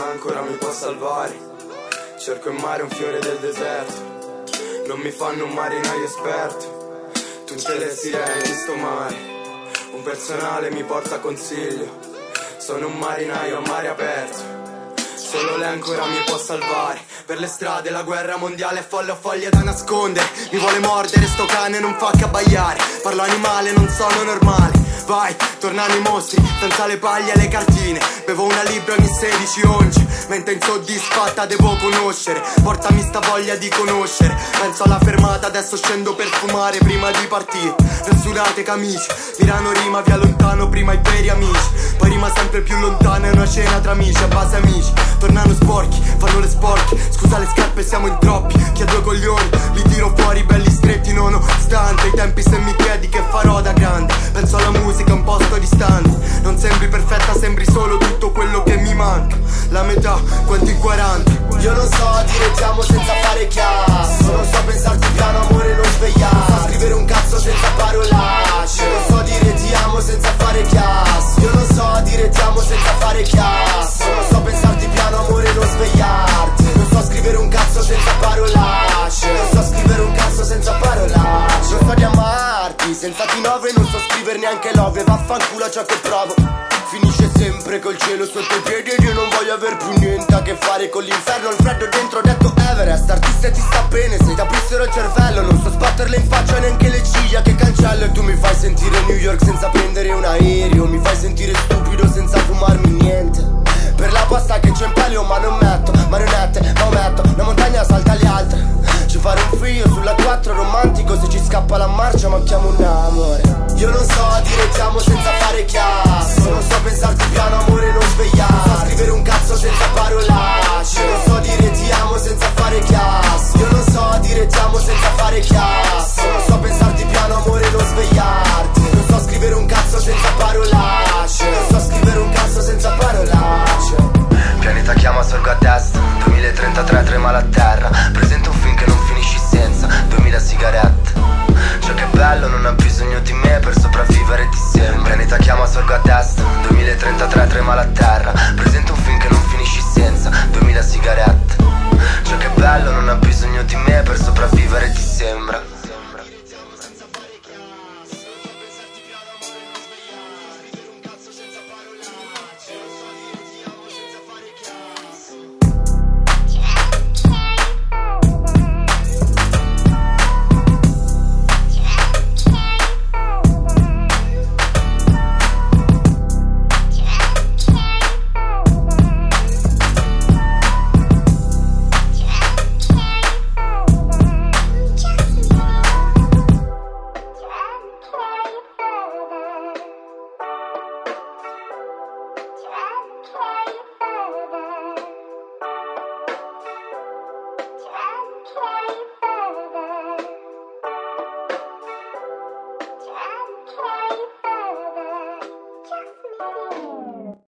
ancora mi può salvare. Cerco in mare un fiore del deserto, non mi fanno un marinaio esperto. Tutte le sirene di sto mare, un personale mi porta consiglio. Sono un marinaio a mare aperto, solo lei ancora mi può salvare. Per le strade la guerra mondiale è folle, ho foglie da nascondere. Mi vuole mordere sto cane, non fa che abbaiare. Parlo animale, non sono normale. Vai, tornano i mostri, senza le paglie e le cartine. Bevo una libra ogni 16 once. Mente insoddisfatta devo conoscere, portami sta voglia di conoscere. Penso alla fermata, adesso scendo per fumare prima di partire. Rassurate camicie, Milano rima via lontano, prima i veri amici. Poi rima sempre più lontano, è una cena tra amici, a base amici. Tornano sporchi, fanno le sporche. Scusa le scarpe siamo in troppi, chi ha due coglioni li tiro fuori belli stretti nonostante i tempi. Se mi chiedi che farò da grande, penso alla musica un posto distante. Non sembri perfetta, sembri solo tutto quello che mi manca. La metà, quanti 40. Io non so dire ti amo senza fare chiasso, non so pensarti piano amore non svegliare. Non so scrivere un cazzo senza parolacce. Non so dire ti amo senza fare chiasso. Io non so dire ti amo senza fare chiasso. Non so pensarti piano amore non svegliarti. Non so scrivere un cazzo senza parolacce. Non so scrivere un cazzo senza parolacce. Non so di amarti senza T9, non so scrivere neanche love. Vaffanculo a ciò che provo, finisce sempre col cielo sotto i piedi ed io non voglio aver più niente a che fare con l'inferno. Il freddo dentro ho detto Everest, artista e ti sta bene. Se ti aprissero il cervello non so sbatterle in faccia neanche le ciglia che cancello. E tu mi fai sentire New York senza prendere un aereo. Mi fai sentire stupido senza fumarmi niente. Per la pasta che c'è in palio ma non metto marionette, ma ometto una montagna salta alle altre. Ci fare un figlio sulla 4 romantico, se ci scappa la marcia ma chiamo un amore. Io non so dire ti amo senza fare chiasso. Non so pensarti piano amore non svegliare. Non so scrivere un cazzo senza parolacce. Non so dire ti amo senza fare chiasso. Io non so dire ti amo senza fare chiasso. Non so pensarti piano amore non svegliarti. Non so scrivere un cazzo senza parolacce. Non so scrivere un cazzo senza parolacce. Pianeta chiama, sorgo a destra. 2033 trema la terra. Presento un film che non finisci senza 2000 sigarette. Ciò che è bello non ha bisogno di me per sopravvivere, ti sembra. Pianeta chiama, sorgo a destra. 2033 trema la terra. Presento un film che non finisci senza 2000 sigarette. Ciò che è bello non